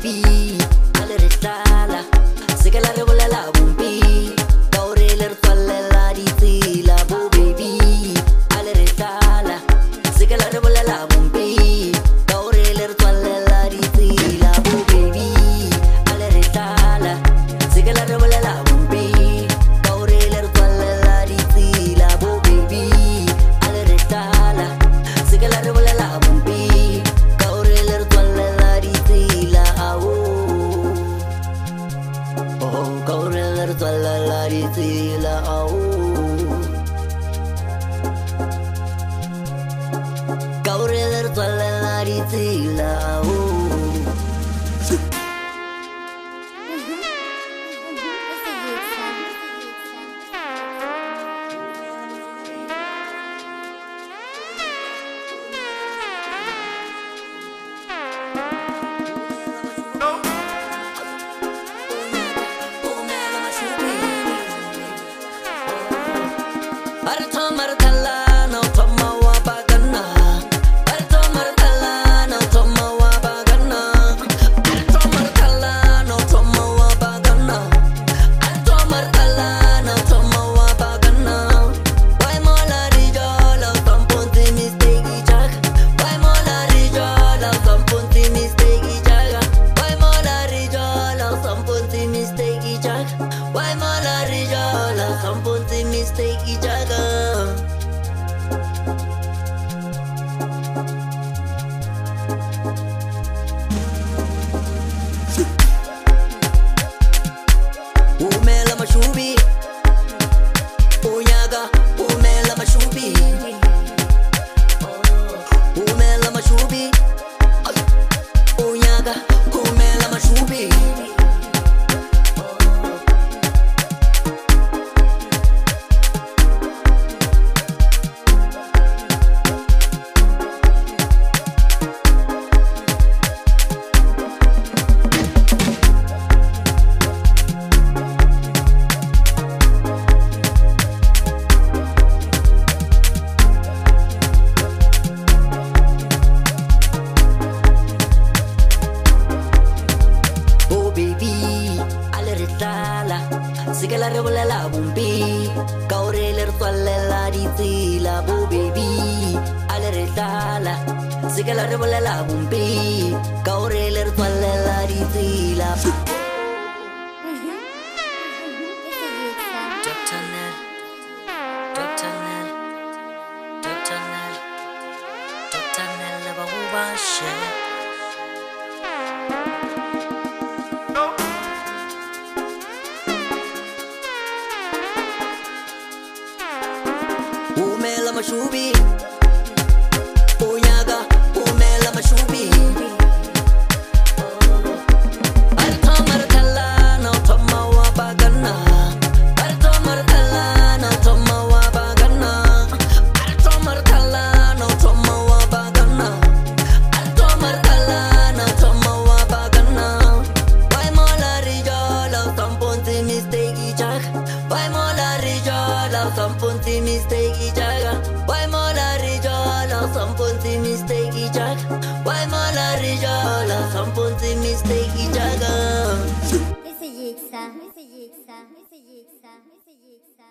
baby, alle restala, se che la revola la bumbi, caure l'erfalle la rizila, bo baby, alle restala, se che la revola la bumbi, caure l'erfalle la rizila, bo baby, alle restala, se che la revola la bumbi, caure l'erfalle la rizila, bo baby, alle restala, se che la revola la bumbi, caure l'erfalle la rizila, oh, caure l'erfalle la rizila, caure l'erfalle la rizila, why mola rijola, sampunti mistake jaga. Umela mashubi, unyaga, umela mashubi, umela mashubi, unyaga, umela mashubi. Se che la revola la bumbi, caure l'erfalle la rizila, bo baby, alle retala. Se che la revola la bumbi, caure l'erfalle la rizila. Doctor Nel, Bahuba umela mashubi, unyaga, umela mashubi. Altomar kala, no toma wa bagana. Altomar kala, no toma wa bagana. Altomar kala, no toma wa bagana. Altomar kala, no toma wa bagana. Why mola rijola, sampunti mistake jack. Why mola rijola, sampunti mistake jaga. Why mola rijola, sampunti mistake jaga. Why mola rijola, sampunti mistake jaga. Ese Yixa, ese Yixa, ese Yixa, ese Yixa.